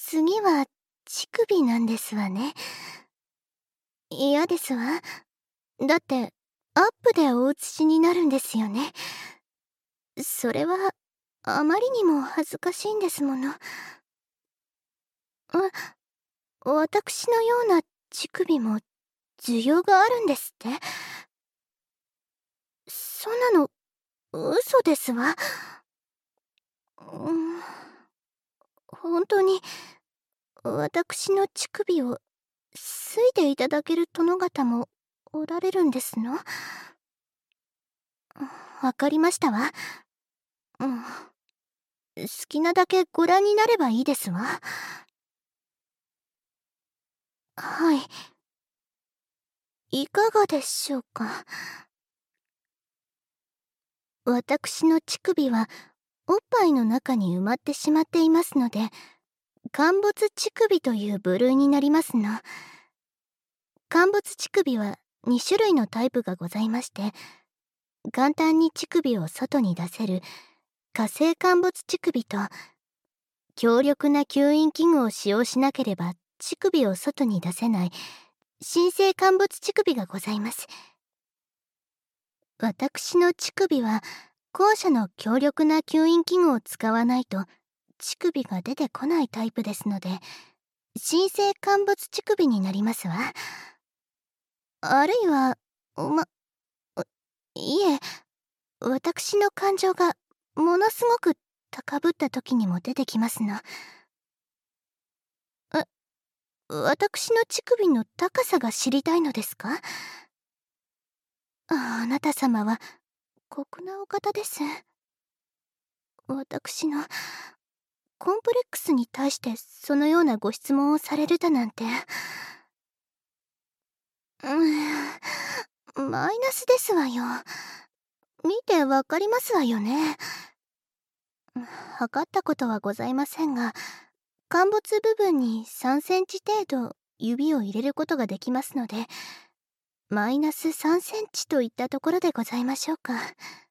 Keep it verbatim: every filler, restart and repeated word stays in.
次は乳首なんですわね。嫌ですわ。だってアップでお写しになるんですよね。それはあまりにも恥ずかしいんですもの。あ、私のような乳首も需要があるんですって？そんなの嘘ですわ。うん、本当に私の乳首を好いていただける殿方もおられるんですの？わかりましたわ。うん、好きなだけご覧になればいいですわ。はい。いかがでしょうか。私の乳首はおっぱいの中に埋まってしまっていますので、陥没乳首という部類になりますの。陥没乳首はに種類のタイプがございまして、簡単に乳首を外に出せる火星陥没乳首と、強力な吸引器具を使用しなければ乳首を外に出せない新生陥没乳首がございます。私の乳首は後者の強力な吸引器具を使わないと乳首が出てこないタイプですので、新生陥没乳首になりますわ。あるいは、ま、いえ、私の感情がものすごく高ぶった時にも出てきますの。え、私の乳首の高さが知りたいのですか？あ、あなた様は酷なお方です。私のコンプレックスに対してそのようなご質問をされるだなんて。うん、マイナスですわよ。見てわかりますわよね。測ったことはございませんが、陥没部分にさんセンチ程度指を入れることができますので、マイナスさんセンチといったところでございましょうか。